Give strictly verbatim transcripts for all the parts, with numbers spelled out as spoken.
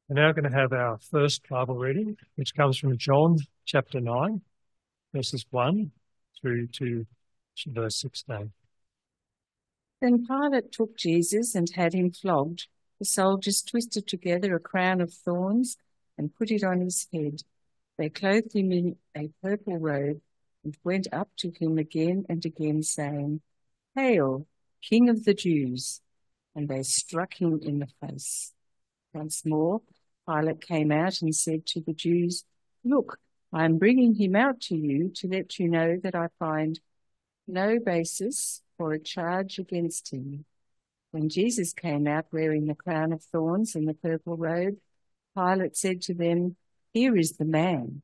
We're now going to have our first Bible reading, which comes from John chapter nine, verses one through to verse sixteen. Then Pilate took Jesus and had him flogged. The soldiers twisted together a crown of thorns and put it on his head. They clothed him in a purple robe and went up to him again and again, saying, "Hail, King of the Jews!" And they struck him in the face. Once more, Pilate came out and said to the Jews, "Look, I am bringing him out to you to let you know that I find no basis for a charge against him." When Jesus came out wearing the crown of thorns and the purple robe, Pilate said to them, "Here is the man."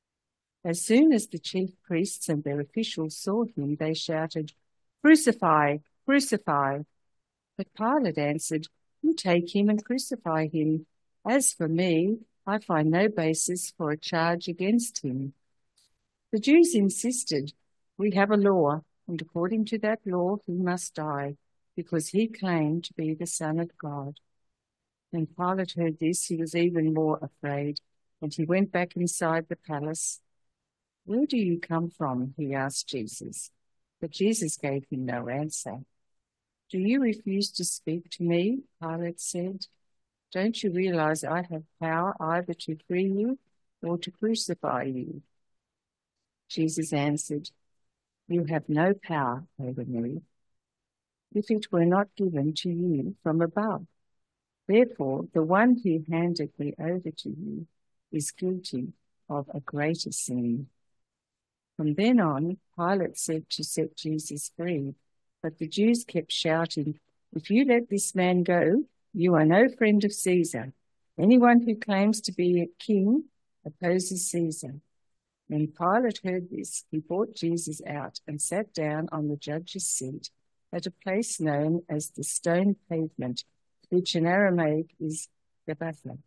As soon as the chief priests and their officials saw him, they shouted, "Crucify, crucify!" But Pilate answered, "You take him and crucify him. As for me, I find no basis for a charge against him." The Jews insisted, "We have a law, and according to that law he must die, because he claimed to be the Son of God." When Pilate heard this, he was even more afraid, and he went back inside the palace. "Where do you come from?" he asked Jesus. But Jesus gave him no answer. "Do you refuse to speak to me?" Pilate said. "Don't you realize I have power either to free you or to crucify you?" Jesus answered, "You have no power over me if it were not given to you from above. Therefore, the one who handed me over to you is guilty of a greater sin." From then on, Pilate said to set Jesus free, but the Jews kept shouting, "If you let this man go, you are no friend of Caesar. Anyone who claims to be a king opposes Caesar." When Pilate heard this, he brought Jesus out and sat down on the judge's seat at a place known as the Stone Pavement, which in Aramaic is Gabbatha.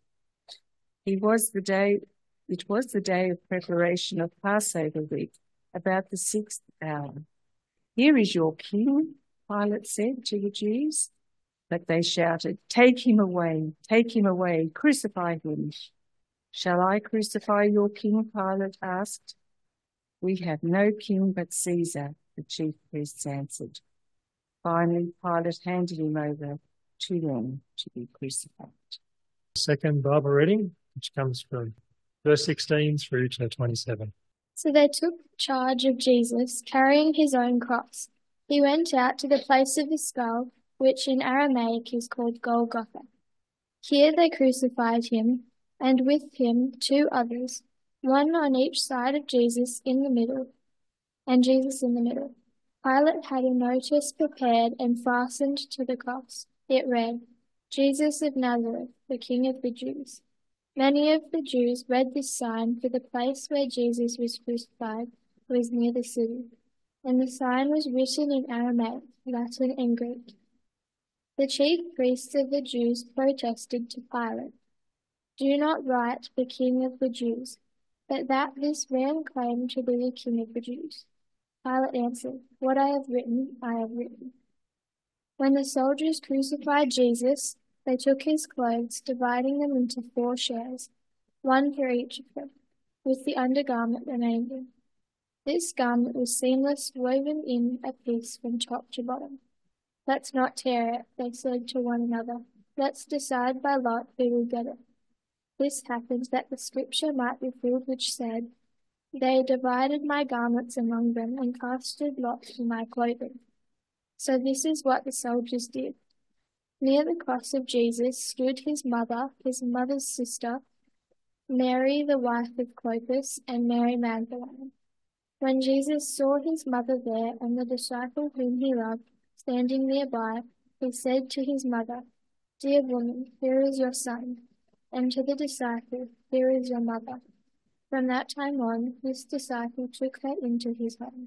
He was the day, it was the day of preparation of Passover week, about the sixth hour. "Here is your king," Pilate said to the Jews. But they shouted, "Take him away, take him away, crucify him." "Shall I crucify your king?" Pilate asked. "We have no king but Caesar," the chief priests answered. Finally, Pilate handed him over to them to be crucified. Second Bible reading, which comes from verse sixteen through to twenty-seven. So they took charge of Jesus, carrying his own cross. He went out to the place of the skull, which in Aramaic is called Golgotha. Here they crucified him, and with him two others, one on each side of Jesus in the middle, and Jesus in the middle. Pilate had a notice prepared and fastened to the cross. It read, "Jesus of Nazareth, the King of the Jews." Many of the Jews read this sign, for the place where Jesus was crucified was near the city, and the sign was written in Aramaic, Latin, and Greek. The chief priests of the Jews protested to Pilate, "Do not write the King of the Jews, but that this man claimed to be the King of the Jews." Pilate answered, "What I have written, I have written." When the soldiers crucified Jesus, they took his clothes, dividing them into four shares, one for each of them, with the undergarment remaining. This garment was seamless, woven in a piece from top to bottom. "Let's not tear it," they said to one another. "Let's decide by lot who will get it." This happened that the scripture might be fulfilled which said, "They divided my garments among them and casted lots for my clothing." So this is what the soldiers did. Near the cross of Jesus stood his mother, his mother's sister, Mary the wife of Clopas, and Mary Magdalene. When Jesus saw his mother there and the disciple whom he loved standing nearby, he said to his mother, "Dear woman, here is your son," and to the disciple, "Here is your mother." From that time on, this disciple took her into his home.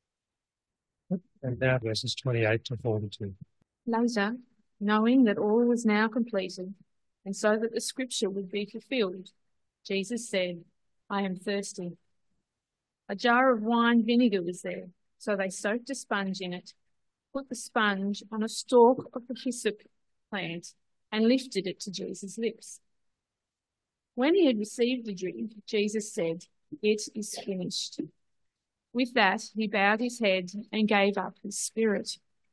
And now verses twenty-eight to forty-two. Later, knowing that all was now completed, and so that the scripture would be fulfilled, Jesus said, "I am thirsty." A jar of wine vinegar was there, so they soaked a sponge in it, put the sponge on a stalk of the hyssop plant, and lifted it to Jesus' lips. When he had received the drink, Jesus said, "It is finished." With that, he bowed his head and gave up his spirit.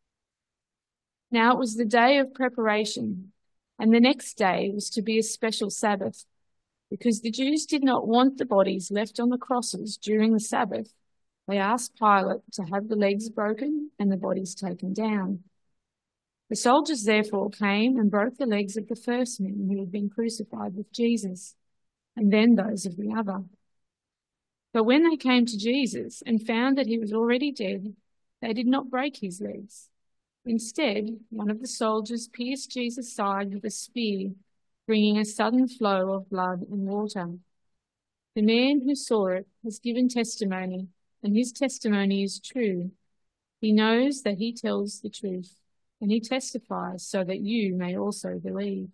Now it was the day of preparation, and the next day was to be a special Sabbath, because the Jews did not want the bodies left on the crosses during the Sabbath. They asked Pilate to have the legs broken and the bodies taken down. The soldiers therefore came and broke the legs of the first men who had been crucified with Jesus, and then those of the other. But when they came to Jesus and found that he was already dead, they did not break his legs. Instead, one of the soldiers pierced Jesus' side with a spear, bringing a sudden flow of blood and water. The man who saw it has given testimony, and his testimony is true. He knows that he tells the truth, and he testifies so that you may also believe.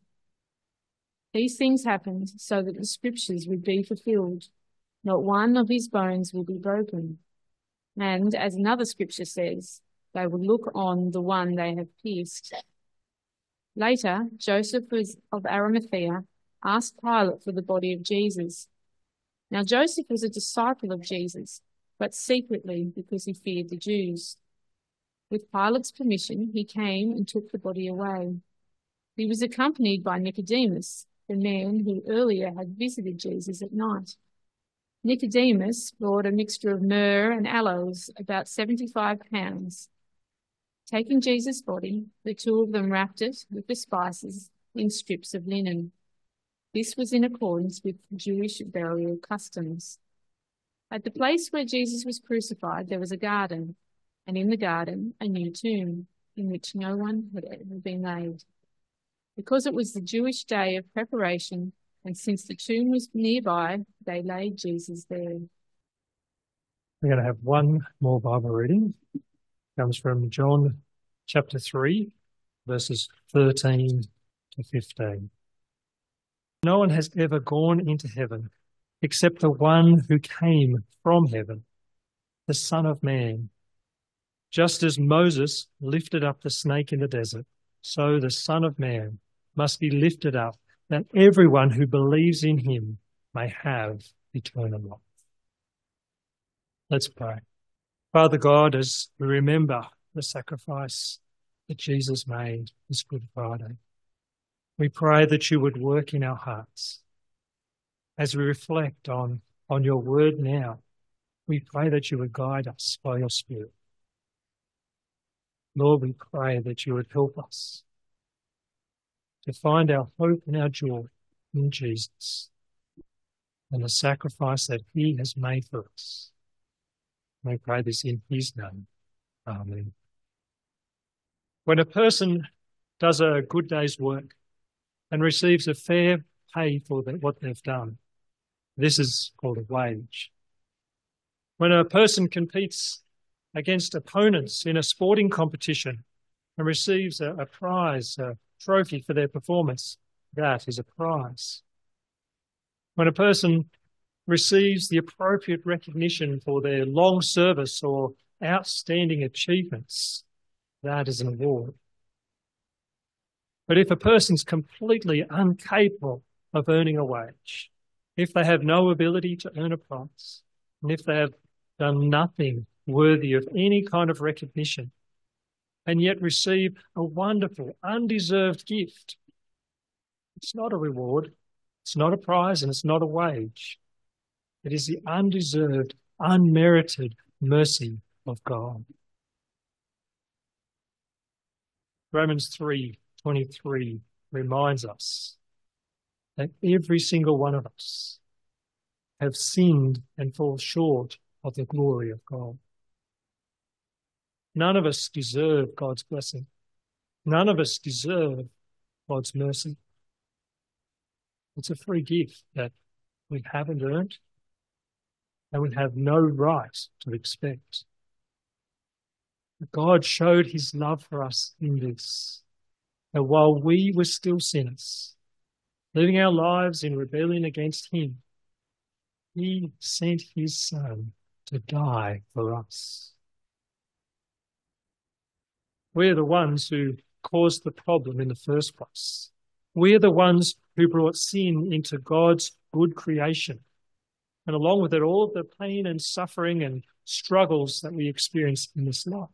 These things happened so that the scriptures would be fulfilled. Not one of his bones will be broken. And as another scripture says, they will look on the one they have pierced. Later, Joseph of Arimathea asked Pilate for the body of Jesus. Now Joseph was a disciple of Jesus, but secretly because he feared the Jews. With Pilate's permission, he came and took the body away. He was accompanied by Nicodemus, the man who earlier had visited Jesus at night. Nicodemus brought a mixture of myrrh and aloes, about seventy-five pounds. Taking Jesus' body, the two of them wrapped it with the spices in strips of linen. This was in accordance with Jewish burial customs. At the place where Jesus was crucified, there was a garden, and in the garden a new tomb, in which no one had ever been laid. Because it was the Jewish day of preparation, and since the tomb was nearby, they laid Jesus there. We're going to have one more Bible reading. It comes from John chapter three, verses thirteen to fifteen. No one has ever gone into heaven except the one who came from heaven, the Son of Man. Just as Moses lifted up the snake in the desert, so the Son of Man must be lifted up, that everyone who believes in him may have eternal life. Let's pray. Father God, as we remember the sacrifice that Jesus made this Good Friday, we pray that you would work in our hearts. As we reflect on, on your word now, we pray that you would guide us by your Spirit. Lord, we pray that you would help us to find our hope and our joy in Jesus and the sacrifice that he has made for us. We pray this in his name. Amen. When a person does a good day's work and receives a fair pay for what they've done, this is called a wage. When a person competes against opponents in a sporting competition and receives a, a prize, a trophy for their performance, that is a prize. When a person receives the appropriate recognition for their long service or outstanding achievements, that is an award. But if a person's completely incapable of earning a wage, if they have no ability to earn a prize, and if they have done nothing worthy of any kind of recognition, and yet receive a wonderful, undeserved gift, it's not a reward, it's not a prize, and it's not a wage. It is the undeserved, unmerited mercy of God. Romans three twenty-three reminds us that every single one of us have sinned and fall short of the glory of God. None of us deserve God's blessing. None of us deserve God's mercy. It's a free gift that we haven't earned and we have no right to expect. God showed his love for us in this, that while we were still sinners, living our lives in rebellion against him, he sent his Son to die for us. We're the ones who caused the problem in the first place. We're the ones who brought sin into God's good creation. And along with it, all of the pain and suffering and struggles that we experience in this life.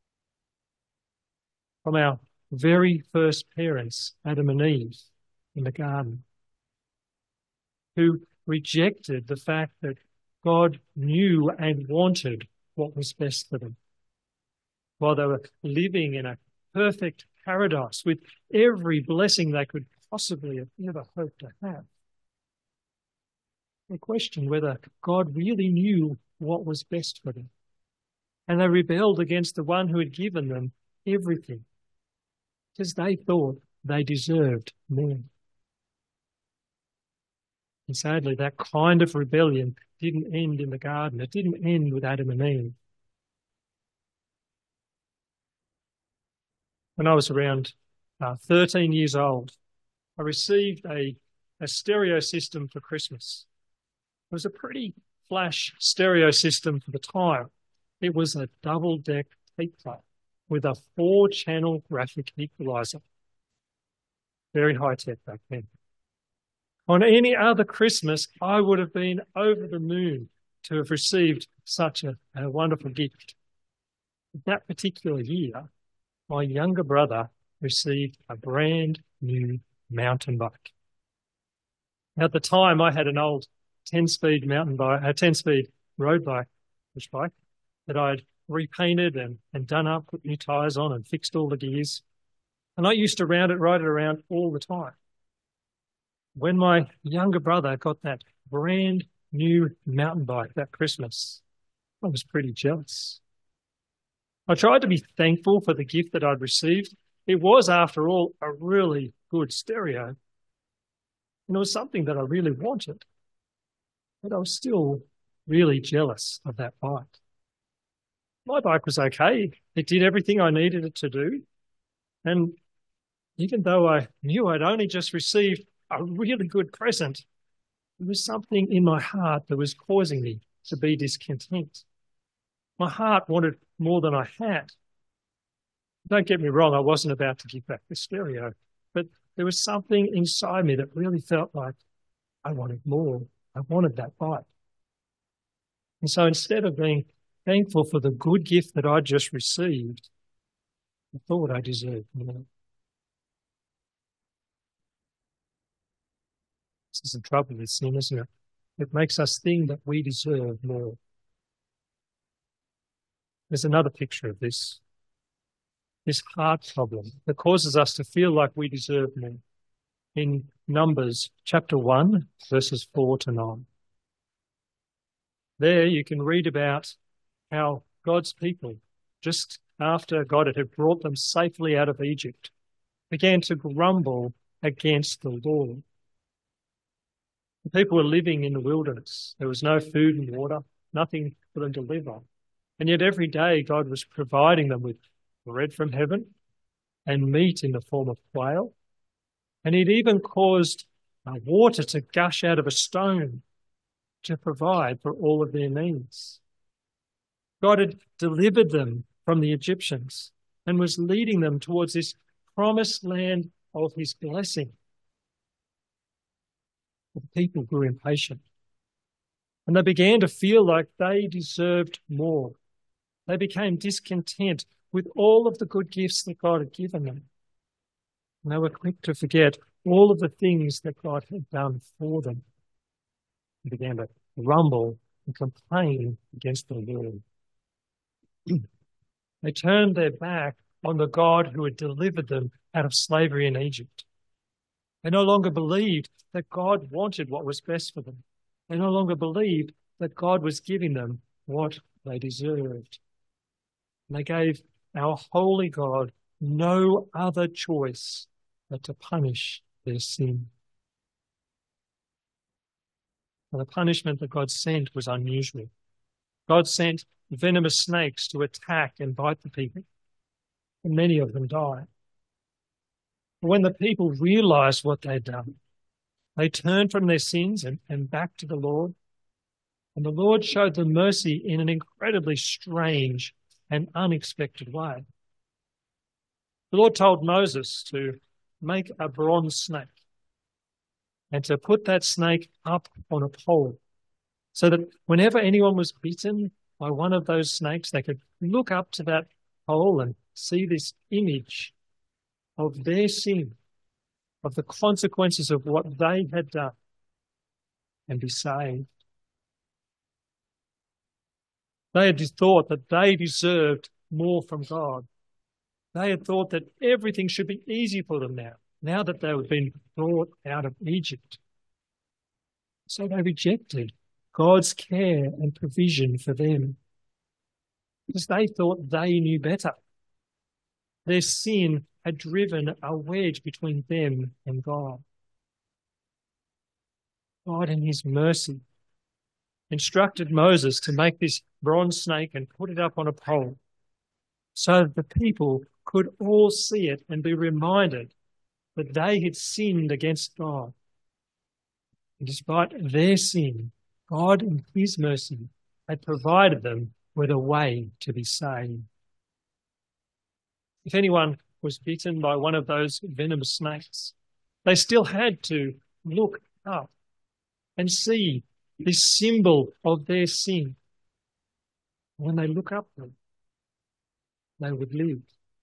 From our very first parents, Adam and Eve, in the garden, who rejected the fact that God knew and wanted what was best for them, while they were living in a perfect paradise with every blessing they could possibly have ever hoped to have. They questioned whether God really knew what was best for them. And they rebelled against the one who had given them everything, because they thought they deserved more. And sadly, that kind of rebellion didn't end in the garden. It didn't end with Adam and Eve. When I was around uh, thirteen years old, I received a, a stereo system for Christmas. It was a pretty flash stereo system for the time. It was a double-deck tape player with a four-channel graphic equalizer. Very high-tech back then. On any other Christmas, I would have been over the moon to have received such a, a wonderful gift. But that particular year, my younger brother received a brand new mountain bike. At the time, I had an old ten-speed mountain bike, a ten-speed road bike, push bike, that I'd repainted and, and done up, put new tyres on and fixed all the gears. And I used to round it, ride it around all the time. When my younger brother got that brand new mountain bike that Christmas, I was pretty jealous. I tried to be thankful for the gift that I'd received. It was, after all, a really good stereo. And it was something that I really wanted. But I was still really jealous of that bike. My bike was okay. It did everything I needed it to do. And even though I knew I'd only just received a really good present, there was something in my heart that was causing me to be discontent. My heart wanted more than I had. Don't get me wrong, I wasn't about to give back the stereo, but there was something inside me that really felt like I wanted more. I wanted that bike. And so instead of being thankful for the good gift that I just received, I thought I deserved more. This is the trouble with sin, isn't it? It makes us think that we deserve more. There's another picture of this. This heart problem that causes us to feel like we deserve more. In Numbers chapter one, verses four to nine. There you can read about how God's people, just after God had brought them safely out of Egypt, began to grumble against the Lord. The people were living in the wilderness. There was no food and water, nothing for them to live on. And yet every day God was providing them with bread from heaven and meat in the form of quail. And he'd even caused uh, water to gush out of a stone to provide for all of their needs. God had delivered them from the Egyptians and was leading them towards this promised land of his blessing. The people grew impatient and they began to feel like they deserved more. They became discontent with all of the good gifts that God had given them. And they were quick to forget all of the things that God had done for them. They began to rumble and complain against the Lord. They turned their back on the God who had delivered them out of slavery in Egypt. They no longer believed that God wanted what was best for them. They no longer believed that God was giving them what they deserved. And they gave our holy God no other choice but to punish their sin. And the punishment that God sent was unusual. God sent venomous snakes to attack and bite the people, and many of them died. But when the people realized what they'd done, they turned from their sins and, and back to the Lord. And the Lord showed them mercy in an incredibly strange and unexpected way. The Lord told Moses to make a bronze snake. and to put that snake up on a pole so that whenever anyone was bitten by one of those snakes, they could look up to that pole and see this image of their sin, of the consequences of what they had done, and be saved. They had thought that they deserved more from God. They had thought that everything should be easy for them now, now that they had been brought out of Egypt. So they rejected God's care and provision for them because they thought they knew better. Their sin had driven a wedge between them and God. God, in his mercy, instructed Moses to make this bronze snake and put it up on a pole so that the people could all see it and be reminded that they had sinned against God. And despite their sin, God in his mercy had provided them with a way to be saved. If anyone was bitten by one of those venomous snakes, they still had to look up and see this symbol of their sin. When they look up, they would live.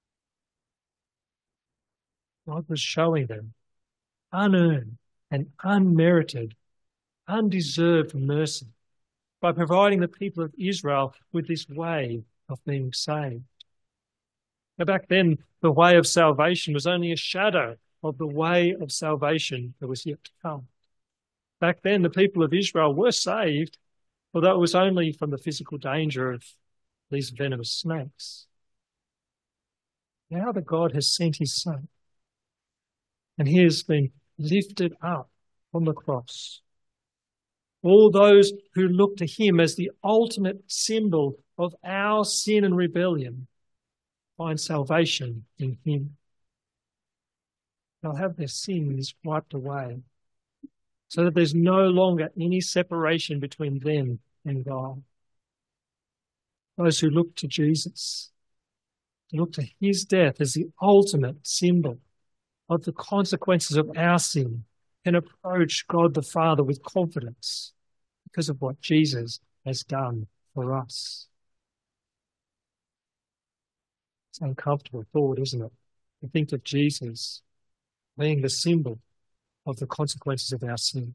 God was showing them unearned and unmerited, undeserved mercy by providing the people of Israel with this way of being saved. Now, back then, the way of salvation was only a shadow of the way of salvation that was yet to come. Back then, the people of Israel were saved, although it was only from the physical danger of these venomous snakes. Now that God has sent his Son, and he has been lifted up on the cross, all those who look to him as the ultimate symbol of our sin and rebellion find salvation in him. They'll have their sins wiped away so that there's no longer any separation between them and God. Those who look to Jesus, look to his death as the ultimate symbol of the consequences of our sin, can approach God the Father with confidence because of what Jesus has done for us. It's an uncomfortable thought, isn't it? To think of Jesus being the symbol of the consequences of our sin.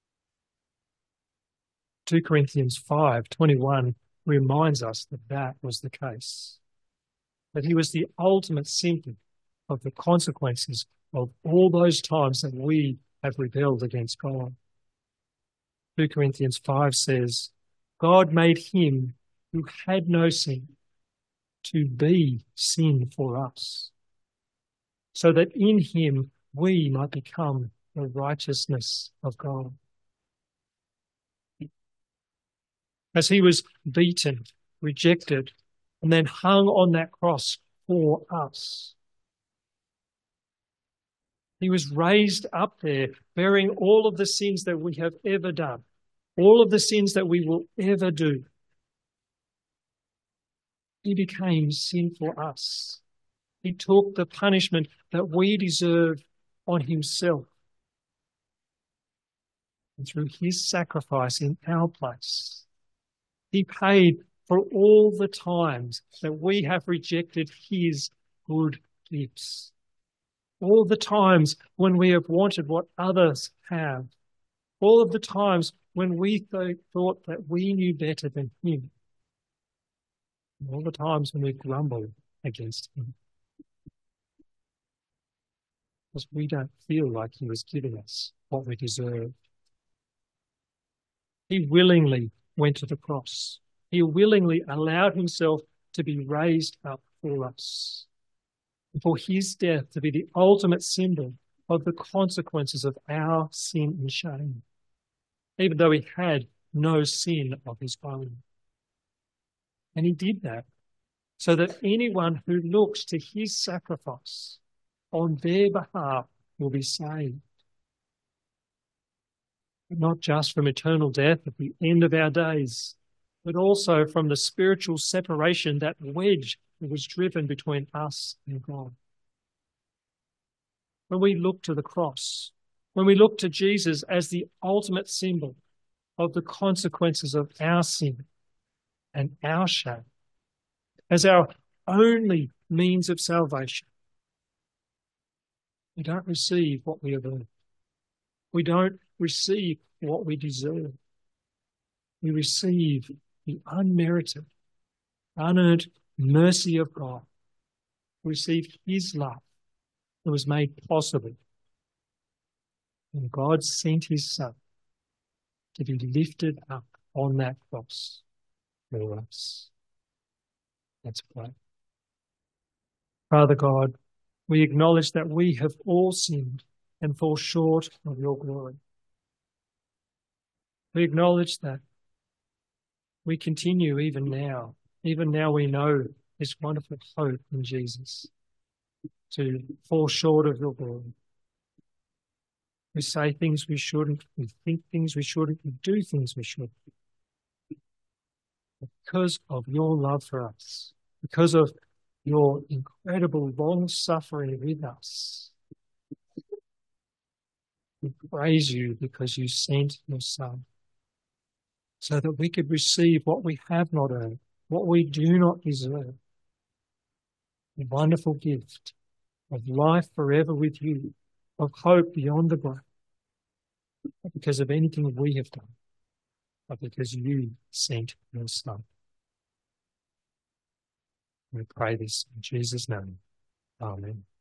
Second Corinthians five twenty-one reminds us that that was the case, that he was the ultimate symbol of the consequences of all those times that we have rebelled against God. Second Corinthians five says, God made him who had no sin to be sin for us, so that in him we might become the righteousness of God. As he was beaten, rejected, and then hung on that cross for us, he was raised up there, bearing all of the sins that we have ever done, all of the sins that we will ever do. He became sin for us. He took the punishment that we deserve on himself. And through his sacrifice in our place, he paid for all the times that we have rejected his good gifts. All the times when we have wanted what others have. All of the times when we th- thought that we knew better than him. And all the times when we grumbled against him. Because we don't feel like he was giving us what we deserve. He willingly went to the cross. He willingly allowed himself to be raised up for us. And for his death to be the ultimate symbol of the consequences of our sin and shame, even though he had no sin of his own. And he did that so that anyone who looks to his sacrifice on their behalf will be saved. But not just from eternal death at the end of our days, but also from the spiritual separation, that wedge that was driven between us and God. When we look to the cross, when we look to Jesus as the ultimate symbol of the consequences of our sin and our shame, as our only means of salvation, we don't receive what we have earned. We don't receive what we deserve. We receive the unmerited, unearned mercy of God. We receive his love that was made possible when God sent his Son to be lifted up on that cross for us. Let's pray. Father God, we acknowledge that we have all sinned and fall short of your glory. We acknowledge that we continue even now. Even now we know this wonderful hope in Jesus to fall short of your glory. We say things we shouldn't, we think things we shouldn't, we do things we shouldn't. Because of your love for us, because of your incredible long suffering with us, we praise you because you sent your Son so that we could receive what we have not earned, what we do not deserve. The wonderful gift of life forever with you, of hope beyond the grave, not because of anything we have done, but because you sent your Son. We pray this in Jesus' name. Amen.